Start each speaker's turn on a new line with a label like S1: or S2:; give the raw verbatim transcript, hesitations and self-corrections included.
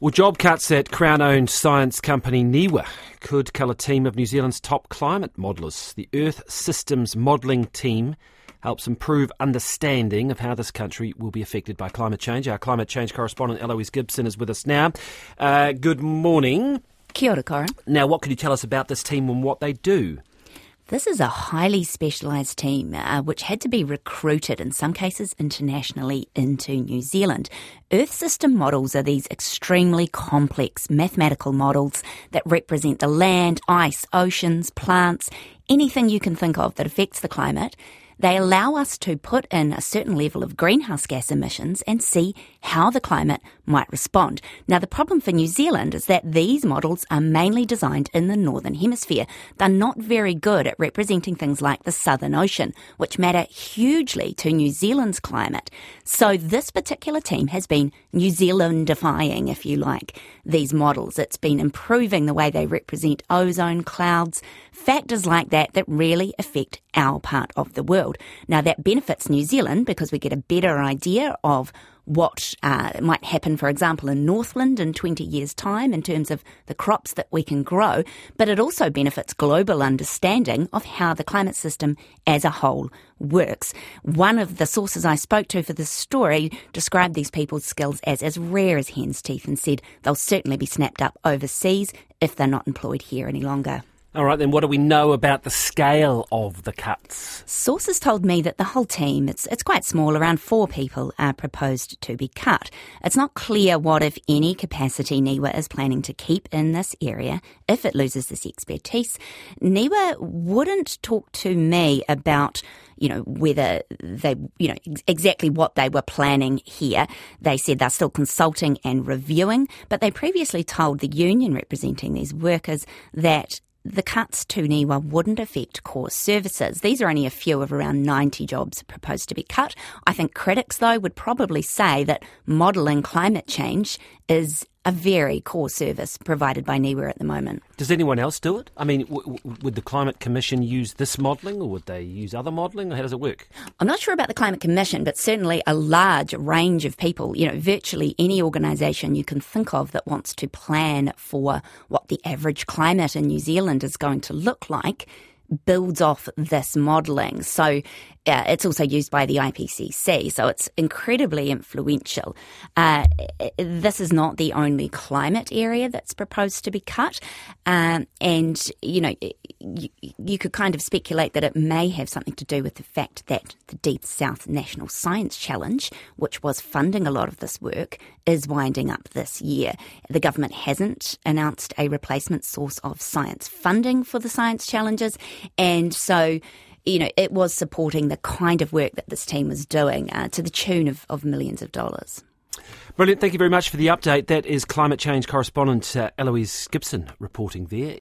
S1: Well, job cuts at Crown-owned science company NIWA could cull a team of New Zealand's top climate modellers. The Earth Systems Modelling Team helps improve understanding of how this country will be affected by climate change. Our climate change correspondent Eloise Gibson is with us now. Uh, good morning.
S2: Kia ora, Corin.
S1: Now, what could you tell us about this team and what they do?
S2: This is a highly specialised team uh, which had to be recruited, in some cases internationally, into New Zealand. Earth system models are these extremely complex mathematical models that represent the land, ice, oceans, plants, anything you can think of that affects the climate. They allow us to put in a certain level of greenhouse gas emissions and see how the climate might respond. Now, the problem for New Zealand is that these models are mainly designed in the Northern Hemisphere. They're not very good at representing things like the Southern Ocean, which matter hugely to New Zealand's climate. So this particular team has been New Zealandifying, if you like, these models. It's been improving the way they represent ozone clouds, factors like that that really affect our part of the world. Now, that benefits New Zealand because we get a better idea of what uh, might happen, for example, in Northland in twenty years' time in terms of the crops that we can grow, but it also benefits global understanding of how the climate system as a whole works. One of the sources I spoke to for this story described these people's skills as as rare as hen's teeth and said they'll certainly be snapped up overseas if they're not employed here any longer.
S1: All right, then what do we know about the scale of the cuts?
S2: Sources told me that the whole team, it's it's quite small, around four people are proposed to be cut. It's not clear what, if any, capacity NIWA is planning to keep in this area if it loses this expertise. NIWA wouldn't talk to me about, you know, whether they, you know, ex- exactly what they were planning here. They said they're still consulting and reviewing, but they previously told the union representing these workers that the cuts to NIWA wouldn't affect core services. These are only a few of around ninety jobs proposed to be cut. I think critics, though, would probably say that modelling climate change is a very core service provided by NIWA at the moment.
S1: Does anyone else do it? I mean, w- w- would the Climate Commission use this modelling, or would they use other modelling, or how does it work?
S2: I'm not sure about the Climate Commission, but certainly a large range of people, you know, virtually any organisation you can think of that wants to plan for what the average climate in New Zealand is going to look like builds off this modelling. So uh, it's also used by the I P C C, so it's incredibly influential. Uh, this is not the only climate area that's proposed to be cut. Um, and, you know, you, you could kind of speculate that it may have something to do with the fact that the Deep South National Science Challenge, which was funding a lot of this work, is winding up this year. The government hasn't announced a replacement source of science funding for the science challenges, and so, you know, it was supporting the kind of work that this team was doing uh, to the tune of, of millions of dollars.
S1: Brilliant. Thank you very much for the update. That is climate change correspondent uh, Eloise Gibson reporting there.